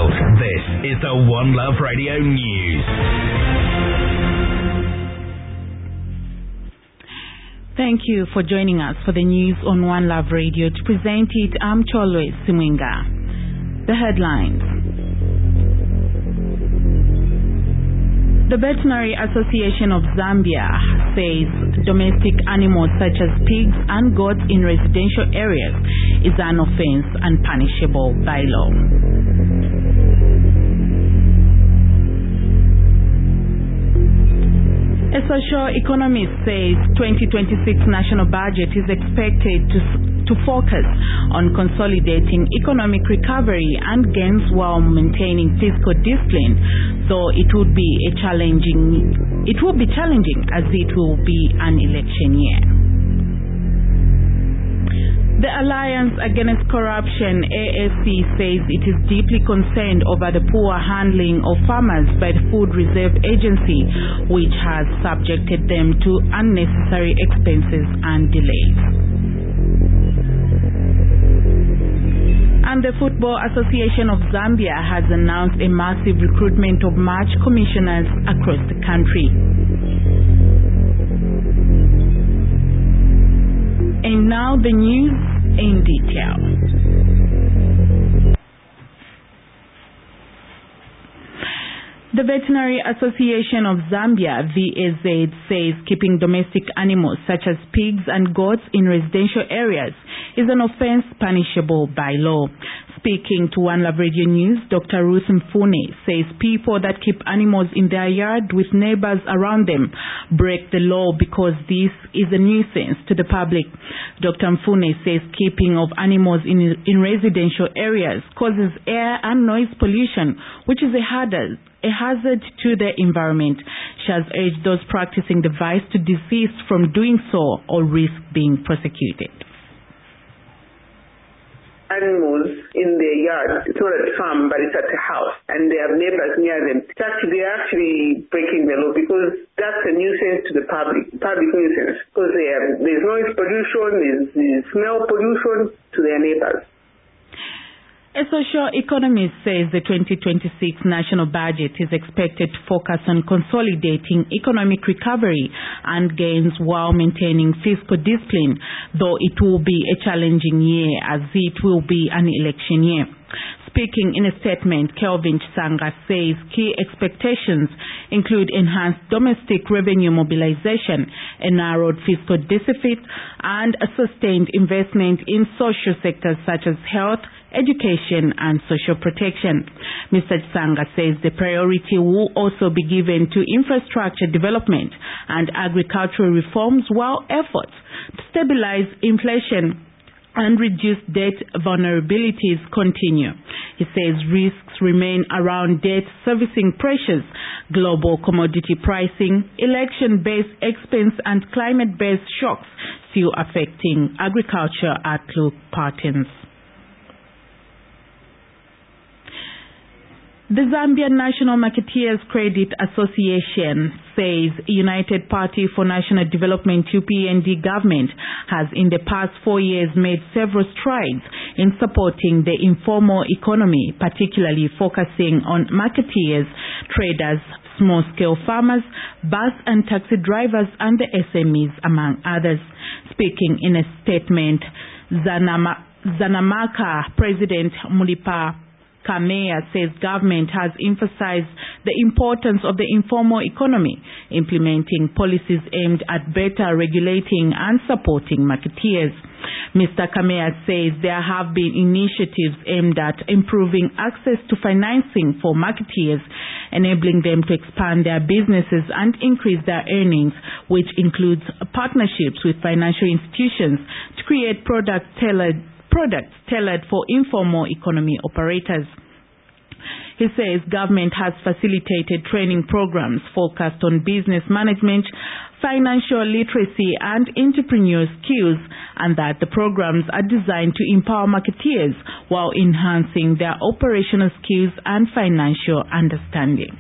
This is the One Love Radio News. Thank you for joining us for the news on One Love Radio. To present it, I'm Cholwe Simwinga. The headlines. The Veterinary Association of Zambia says domestic animals such as pigs and goats in residential areas is an offense and punishable by law. A social economist says 2026 national budget is expected to focus on consolidating economic recovery and gains while maintaining fiscal discipline, though it will be challenging as it will be an election year. The Alliance Against Corruption, AAC, says it is deeply concerned over the poor handling of farmers by the Food Reserve Agency, which has subjected them to unnecessary expenses and delays. And the Football Association of Zambia has announced a massive recruitment of match commissioners across the country. And now the news in detail. The Veterinary Association of Zambia, VAZ, says keeping domestic animals such as pigs and goats in residential areas is an offense punishable by law. Speaking to One Love Radio News, Dr. Ruth Mfune says people that keep animals in their yard with neighbors around them break the law because this is a nuisance to the public. Dr. Mfune says keeping of animals in residential areas causes air and noise pollution, which is a hazard to the environment. She has urged those practicing the vice to desist from doing so or risk being prosecuted. Animals in their yard, it's not at a farm, but it's at a house, and they have neighbors near them. They're actually breaking the law because that's a nuisance to the public nuisance, because there's noise pollution, there's smell pollution to their neighbors. A social economist says the 2026 national budget is expected to focus on consolidating economic recovery and gains while maintaining fiscal discipline, though it will be a challenging year as it will be an election year. Speaking in a statement, Kelvin Chisanga says key expectations include enhanced domestic revenue mobilization, a narrowed fiscal deficit, and a sustained investment in social sectors such as health, education, and social protection. Mr. Chisanga says the priority will also be given to infrastructure development and agricultural reforms, while efforts to stabilize inflation and reduce debt vulnerabilities continue. He says risks remain around debt servicing pressures, global commodity pricing, election-based expense, and climate-based shocks still affecting agriculture outlook patterns. The Zambian National Marketeers Credit Association says United Party for National Development UPND government has in the past 4 years made several strides in supporting the informal economy, particularly focusing on marketeers, traders, small-scale farmers, bus and taxi drivers, and the SMEs, among others. Speaking in a statement, Zanamaka President Mulipa Kameya says government has emphasized the importance of the informal economy, implementing policies aimed at better regulating and supporting marketeers. Mr. Kameya says there have been initiatives aimed at improving access to financing for marketeers, enabling them to expand their businesses and increase their earnings, which includes partnerships with financial institutions to create products tailored for informal economy operators. He says government has facilitated training programs focused on business management, financial literacy, and entrepreneurial skills, and that the programs are designed to empower marketeers while enhancing their operational skills and financial understanding.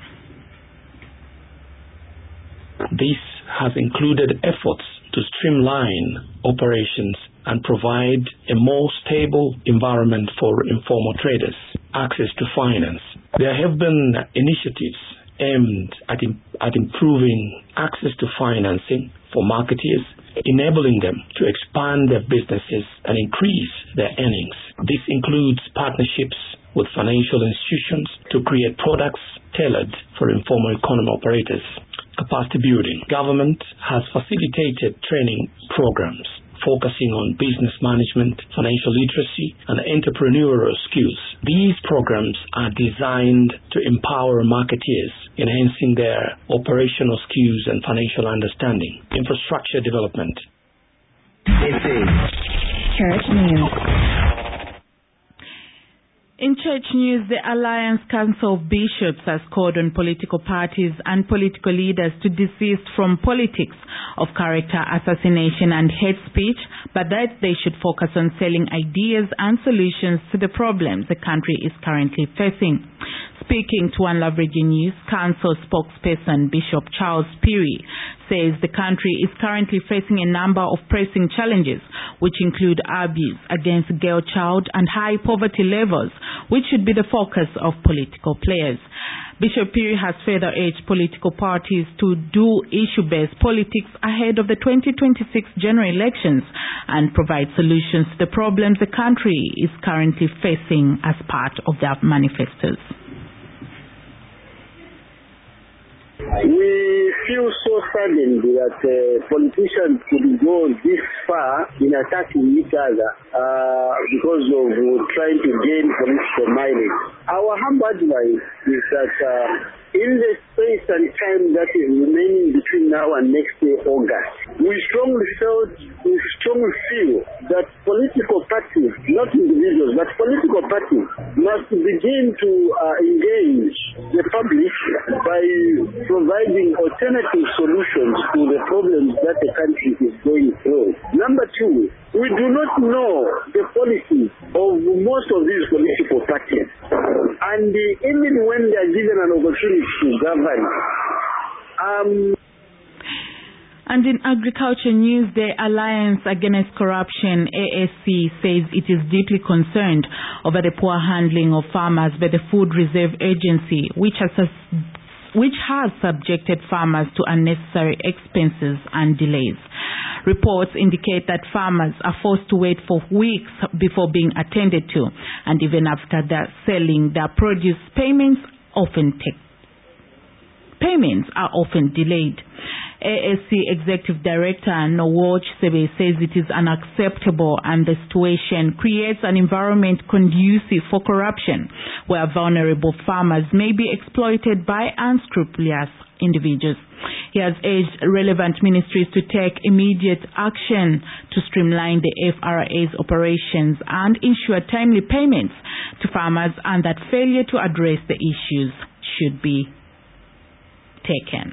This has included efforts to streamline operations and provide a more stable environment for informal traders. access to finance. There have been initiatives aimed at improving access to financing for marketeers, enabling them to expand their businesses and increase their earnings. This includes partnerships with financial institutions to create products tailored for informal economy operators. Capacity building. Government has facilitated training programs focusing on business management, financial literacy, and entrepreneurial skills. These programs are designed to empower marketeers, enhancing their operational skills and financial understanding. Infrastructure development. This is Church News. In church news, the Alliance Council of Bishops has called on political parties and political leaders to desist from politics of character assassination and hate speech, but that they should focus on selling ideas and solutions to the problems the country is currently facing. Speaking to One Love Radio News, Council spokesperson Bishop Charles Peary says the country is currently facing a number of pressing challenges, which include abuse against girl child and high poverty levels, which should be the focus of political players. Bishop Peary has further urged political parties to do issue-based politics ahead of the 2026 general elections and provide solutions to the problems the country is currently facing as part of their manifestos. We feel so saddened that politicians could go this far in attacking each other because of trying to gain political mileage. Our humble advice is that in the space and time that is remaining between now and next year, August, we strongly feel that political parties, not individuals, but political parties, must begin to engage the public by providing alternative solutions to the problems that the country is going through. Number two, we do not know the policies of most of these political parties. And even when they are given an opportunity to govern, And in agriculture news, the Alliance Against Corruption, ASC, says it is deeply concerned over the poor handling of farmers by the Food Reserve Agency, which has subjected farmers to unnecessary expenses and delays. Reports indicate that farmers are forced to wait for weeks before being attended to, and even after selling their produce, payments are often delayed. ASC Executive Director Nowoch Sebe says it is unacceptable and the situation creates an environment conducive for corruption where vulnerable farmers may be exploited by unscrupulous individuals. He has urged relevant ministries to take immediate action to streamline the FRA's operations and ensure timely payments to farmers, and that failure to address the issues should be taken.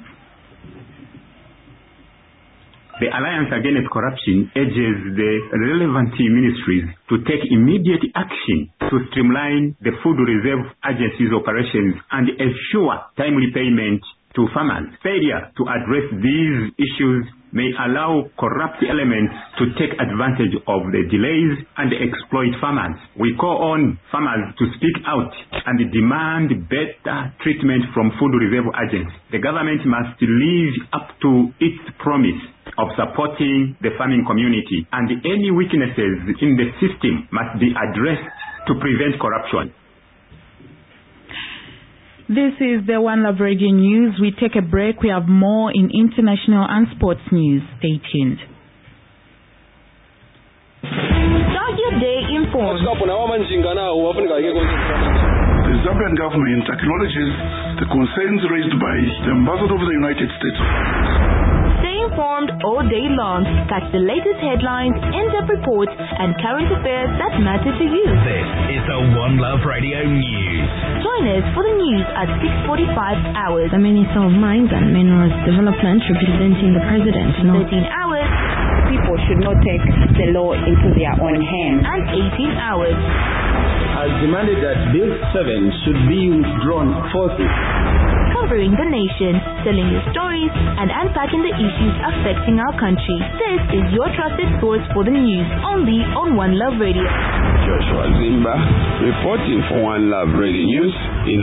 The Alliance Against Corruption urges the relevant ministries to take immediate action to streamline the Food Reserve Agency's operations and ensure timely payment to farmers. Failure to address these issues may allow corrupt elements to take advantage of the delays and exploit farmers. We call on farmers to speak out and demand better treatment from Food Reserve Agency. The government must live up to its promise of supporting the farming community, and any weaknesses in the system must be addressed to prevent corruption. This is the One Love Radio News. We take a break. We have more in international and sports news. Stay tuned. Start your day informed. The Zambian government acknowledges the concerns raised by the ambassador of the United States. Stay informed all day long. Catch the latest headlines, in-depth reports, and current affairs that matter to you. This is the One Love Radio News. Join us for the news at 6:45 hours. The Minister of Mines and Minerals Development representing the President. 13 hours. People should not take the law into their own hands. And 18 hours. Has demanded that Bill 7 should be withdrawn forthwith. covering the nation, telling your stories and unpacking the issues affecting our country. This is your trusted source for the news, only on One Love Radio. Joshua Zimba reporting for One Love Radio News in